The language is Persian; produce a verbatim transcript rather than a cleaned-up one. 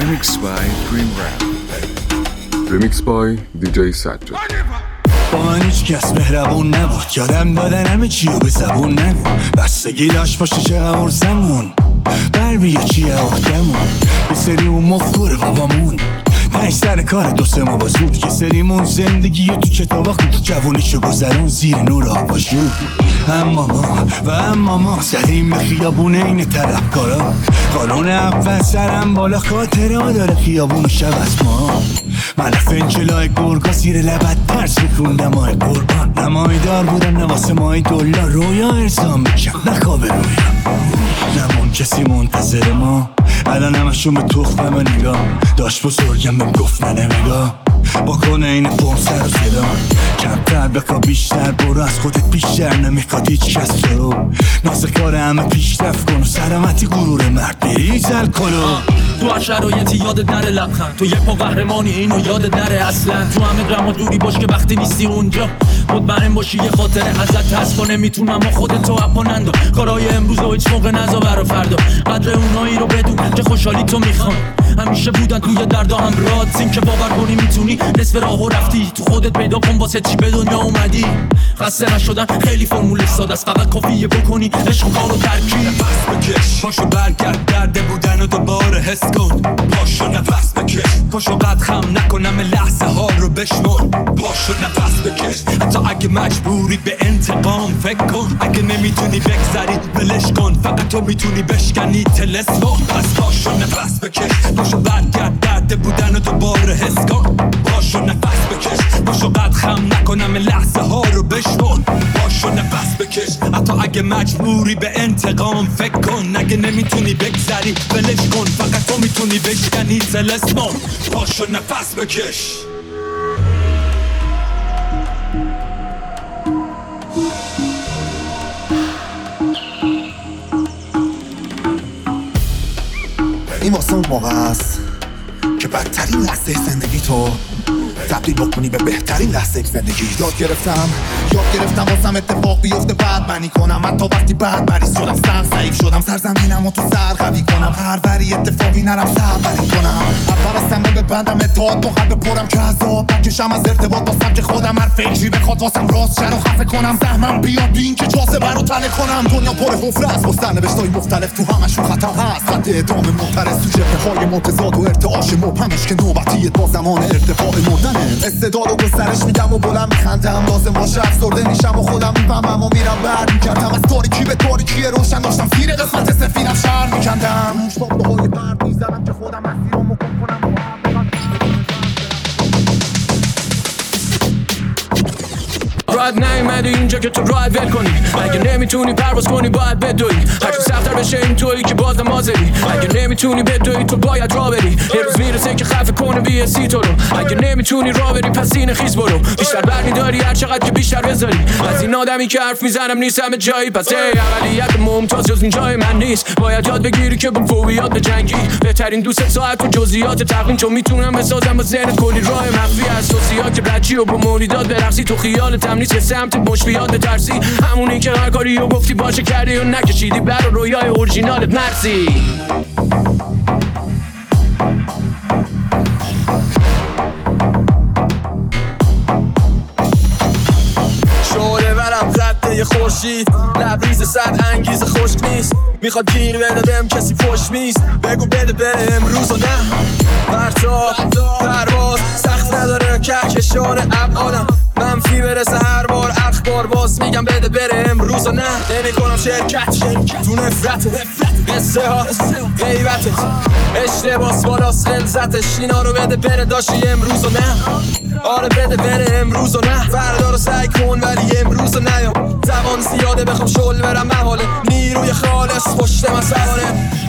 Remix by Dream Rap. Remix by دی جی سجاد. با من هیچ کس مهربون نبود، یادم دادن همه چیو به زبون نگو. بستگی داشت باشه چقدر ارزمون بر بیه چیه آخدمون. یه سری اون مخور بابامون پنج سر کار دو سه ما بازود. یه سریمون زندگی تو کتابا خود جوونیشو گذرون زیر نور آباشون. اما ما و اما ما زدیم به خیابون این طلبکارا. قانون اول سرم بالا خاطره ها داره خیابون و شب از ما. من فنجلای گرگا زیر لبت ترس میخوندم ماه قربان. نمایدار بودم نواسه مای دلار رویا ارزام بکم نخواب رویا. نمون کسی منتظر ما الان همشون به تخمم نگاه. داشت بزرگم بهم گفت نه نمیگاه با کنه این فرم سر و صدا. کمتر بکا بیشتر برو از خودت بیشتر نمیخواد هیچ کس تو رو. ناز کار همه پیشرفت کن و سلامتی غرور مرد بری زل کنو. تو هر شرایطی یادت نره لبخند، تو یه پا قهرمانی اینو یادت نره اصلا. تو همه گرما دوری باش که وقتی نیستی اونجا مطمئن باشی یه خاطره ازت هست. کنه میتونم و خودتو اپانندو کارهای امروز و هیچ موقع نزا برا فردا. قدر اونایی رو بدون که خوشحالی تو میخوان همیشه بودن توی دردا همراهت. این که باور کنی میتونی نصف راهو رفتی تو خودت پیدا کن واسه چی به دنیا اومدی. خسته نشدن خیلی فرمول ساده است، فقط کافیه بکنی عشق و کارو ترکی. نفس بکش پاشو برگرد درده بودن و دوباره حس کن. پاشو نفس بکش پاشو قد خم نکنم لحظه ها رو بشمر. پاشو نفس بکش حتی اگه مجبوری به انتقام فکر کن. اگه نمیتونی بگذری ولش کن، فقط تو میتونی بشکنی تلسمون. پس پاشو نفس بکش پاشو برگرد درده بودن و دوباره حس کن. پاشو نفس بکش پاشو قد خم نکنم لحظه ها رو بشمر. پاشو نفس بکش حتی اگه مجبوری به انتقام فکر کن. اگه نمیتونی بگذری ولش کن، فقط تو میتونی بشکنی تلسمون. پاشو نفس بکش. این واسه اون موقع است که بدترین لحظه زندگی تو تبدیل بکنی به بهترین لحظه زندگی. یاد گرفتم یاد گرفتم واسم اتفاق بیفته بعد منی کنم. حتی وقتی بعد مریض شدم سر ضعیف شدم سرزمینم و تو سر قوی کنم. هر وری اتفاقی نرم سربری کنم. اول از همه ببندم اتحاد با قلب پرم که عذاب نکشم از ارتباط با سمت خودم. هر فکری بخواد واسم راست شر و خفه کنم. زحمم بیاد بی این که جاذبه رو تله کنم. دنیا پر حفره است با سرنوشتای مختلف تو همشون خطا هست. خط ادامه معترض تو جبهه‌های متضاد و ارتعاش مبهمش که نوبتیه با زمان ارتفاع مردنه. استعداد و گسترش میدم و بلند میخندم. لازم باشه افسرده میشم و خودم میفهمم و میرم بر میکردم. از تاریکی به تاریکی روشن داشتم زیر قسمت سفینم شهر میکندم. مشتاق های برد میزنم که خودم مسیرم رو کن کنم. راحت نیومدی اینجا که تو راحت ول کنی. اگه نمیتونی پرواز کنی باید بدوی. هرچی سخت‌تر بشه این تویی که باز نمازری. اگه نمیتونی بدوی تو باید راه بری. یه روز میرسه که خفه کنه بیه سی تو رو. اگه نمیتونی راه بری پس سینه خیز برو. بیشتر برمیداری هر چقدر که بیشتر بذاری. از این آدمی که حرف میزنم نیستم به جایی. پس ای اولیت ممتاز جز این جای من نیست. باید یاد بگیری که با فوبیات به جنگی. بهترین دوست ساعت و جزئیات تقویم چون میتونم بسازم با ذهنت کلی راه مخفی. اساسیات که رچی و با موریدات برقصی تو خیال تمنیس که سمت مشفیات ترسی. همونی که هر کاری رو گفتی باشه کردی و نکشیدی برا رویای اورجینالت. مرسی. شعله برم خطه خورشید لبریز صد انگیز خشک نیست. میخواد گیر بده بهم کسی پشت میز. بگو بده بره امروز و نه پرتاب پرواز سخت نداره کهکشان ابعادم. منفی برسه هر بار اخبار باز میگم بده بره امروز و نه. نمی کنم شرکت تو نفرت قصه ها غیبتت اشتباس بالاست غلظتش. اینا رو بده بره داشتی امروز و نه. آره بده بره امروز و نه. فردا رو سعی کن ولی امروز و نه. زبان زیاده بخوام شل برم محاله. نیروی خالص پشت من سواره.